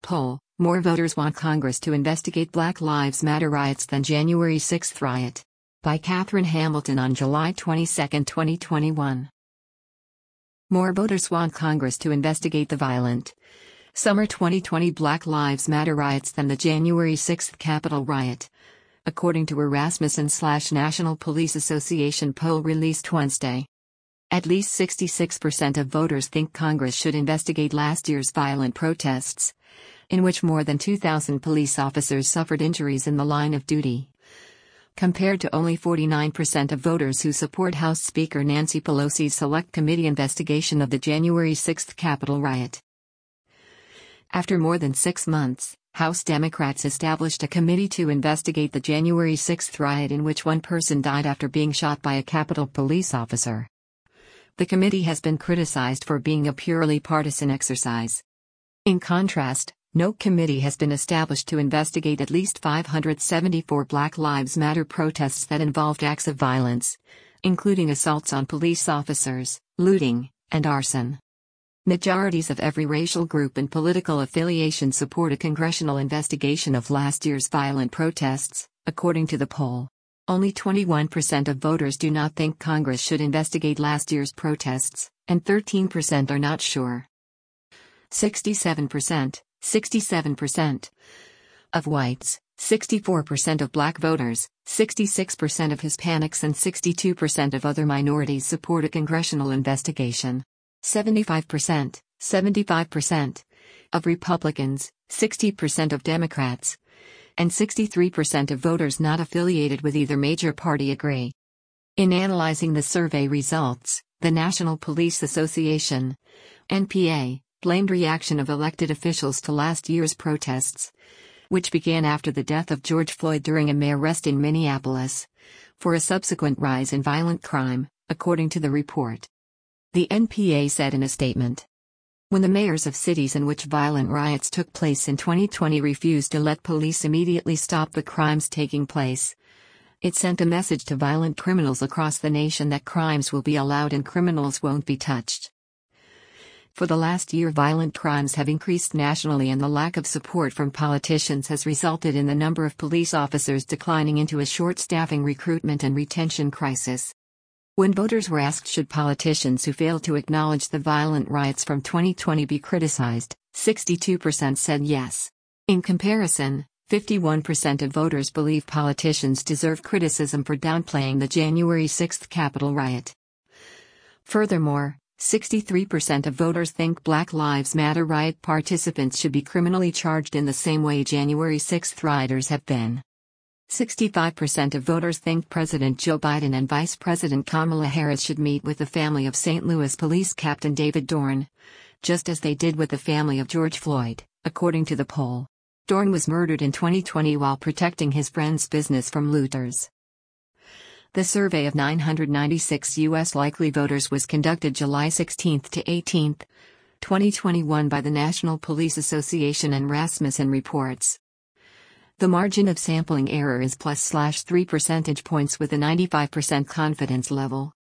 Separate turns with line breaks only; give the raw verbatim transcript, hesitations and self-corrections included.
Poll: More voters want Congress to investigate Black Lives Matter riots than January sixth riot. By Catherine Hamilton on July twenty-second, twenty twenty-one. More voters want Congress to investigate the violent summer twenty twenty Black Lives Matter riots than the January sixth Capitol riot, according to a Rasmussen/National Police Association poll released Wednesday. At least sixty-six percent of voters think Congress should investigate last year's violent protests, in which more than two thousand police officers suffered injuries in the line of duty, compared to only forty-nine percent of voters who support House Speaker Nancy Pelosi's Select Committee investigation of the January sixth Capitol riot. After more than six months, House Democrats established a committee to investigate the January sixth riot in which one person died after being shot by a Capitol police officer. The committee has been criticized for being a purely partisan exercise. In contrast, no committee has been established to investigate at least five hundred seventy-four Black Lives Matter protests that involved acts of violence, including assaults on police officers, looting, and arson. Majorities of every racial group and political affiliation support a congressional investigation of last year's violent protests, according to the poll. Only twenty-one percent of voters do not think Congress should investigate last year's protests, and thirteen percent are not sure. sixty-seven percent, sixty-seven percent of whites, sixty-four percent of black voters, sixty-six percent of Hispanics and sixty-two percent of other minorities support a congressional investigation. seventy-five percent, seventy-five percent of Republicans, sixty percent of Democrats, and sixty-three percent of voters not affiliated with either major party agree. In analyzing the survey results, the National Police Association, N P A, blamed reaction of elected officials to last year's protests, which began after the death of George Floyd during a May arrest in Minneapolis, for a subsequent rise in violent crime, according to the report. The N P A said in a statement, "When the mayors of cities in which violent riots took place in twenty twenty refused to let police immediately stop the crimes taking place, it sent a message to violent criminals across the nation that crimes will be allowed and criminals won't be touched." For the last year, violent crimes have increased nationally, and the lack of support from politicians has resulted in the number of police officers declining into a short staffing recruitment and retention crisis. When voters were asked should politicians who failed to acknowledge the violent riots from twenty twenty be criticized, sixty-two percent said yes. In comparison, fifty-one percent of voters believe politicians deserve criticism for downplaying the January sixth Capitol riot. Furthermore, sixty-three percent of voters think Black Lives Matter riot participants should be criminally charged in the same way January sixth rioters have been. sixty-five percent of voters think President Joe Biden and Vice President Kamala Harris should meet with the family of Saint Louis Police Captain David Dorn, just as they did with the family of George Floyd, according to the poll. Dorn was murdered in twenty twenty while protecting his friend's business from looters. The survey of nine hundred ninety-six U S likely voters was conducted July sixteenth to eighteenth, twenty twenty-one by the National Police Association and Rasmussen reports. The margin of sampling error is plus slash three percentage points with a ninety-five percent confidence level.